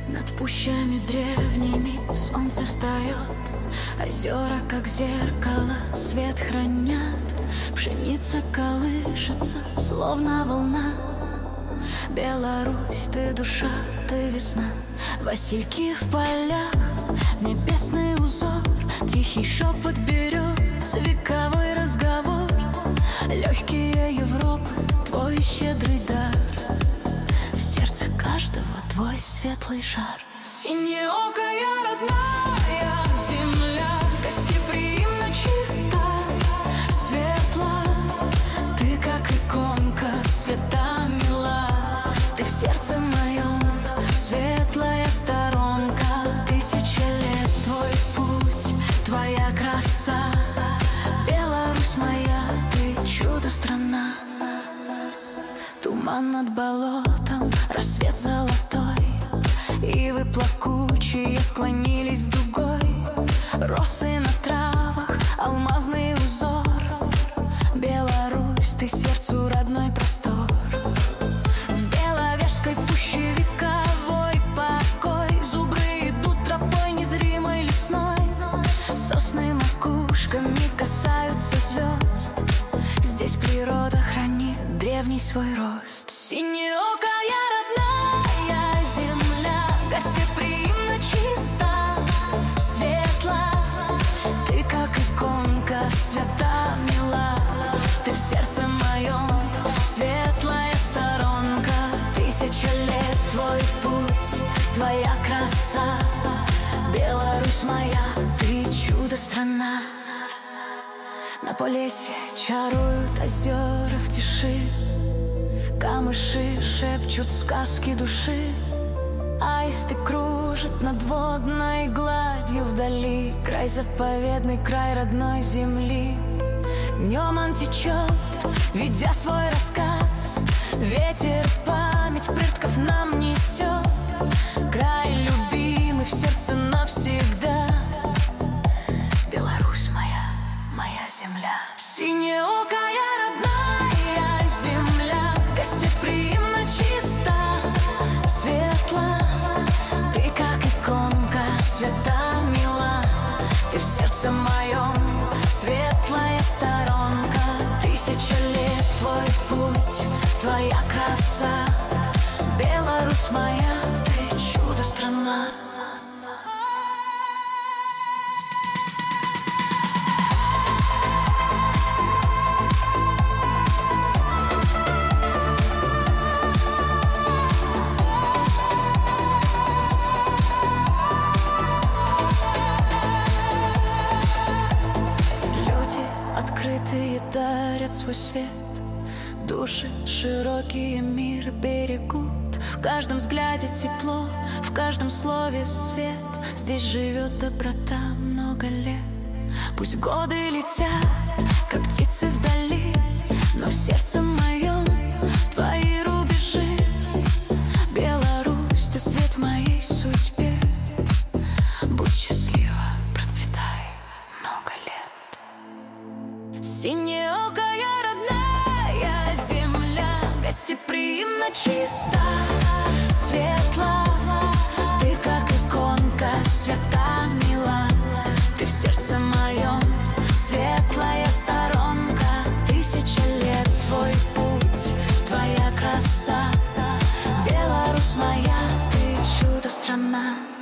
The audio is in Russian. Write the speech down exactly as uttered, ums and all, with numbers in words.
Над пущами древними солнце встает, озера, как зеркало, свет хранят. Пшеница колышется, словно волна. Беларусь, ты душа, ты весна. Васильки в полях, небесный узор, тихий шепот берез, вековой разговор. Легкие Европы, твой щедрый дар, в сердце каждого твой светлый шар. Синеокая родная земля, гостеприимна, чиста, светла. Ты как иконка, свята, мила. Ты в сердце моем, светлая сторонка. Тысяча лет твой путь, твоя краса. Беларусь моя, ты чудо-страна. Туман над болотом, рассвет золотой, ивы плакучие склонились дугой. Росы на травах, алмазный узор. Беларусь, ты сердцу родной простор. В Беловежской пуще вековой покой. Зубры идут тропой незримой лесной. Сосны макушками касаются звезд. Здесь природа хранит древний свой рост. Синеокая родная земля, гостеприимна, чиста, светла. Ты как иконка, свята, мила. Ты в сердце моем, светлая сторонка. Тысяча лет твой путь, твоя краса. Беларусь моя, ты чудо-страна. На Полесье чаруют озера в тиши. Камыши шепчут сказки души. Аисты кружат над водной гладью вдали. Край заповедный, край родной земли. Днем он течет, ведя свой рассказ. Ветер память предков нам несет. Край любимый в сердце навсегда. Беларусь моя, моя земля. Синеокая родная земля, гостеприимна, чиста, светла. Ты как иконка, свята, мила. Ты в сердце моем, светлая сторонка. Тысяча лет твой путь, твоя краса. Беларусь моя, ты чудо-страна. Открытые дарят свой свет. Души широкие мир берегут. В каждом взгляде тепло, в каждом слове свет. Здесь живет доброта много лет. Пусть годы летят, как птицы вдали, но в сердце моем твои рубежи. Беларусь, ты свет в моей судьбе. Будь счастлива, процветай много лет. Синеокая родная земля, гостеприимна, чиста, светла. Ты как иконка, свята, мила. Ты в сердце моем, светлая сторонка. Тысяча лет твой путь, твоя краса. Беларусь моя, ты чудо-страна.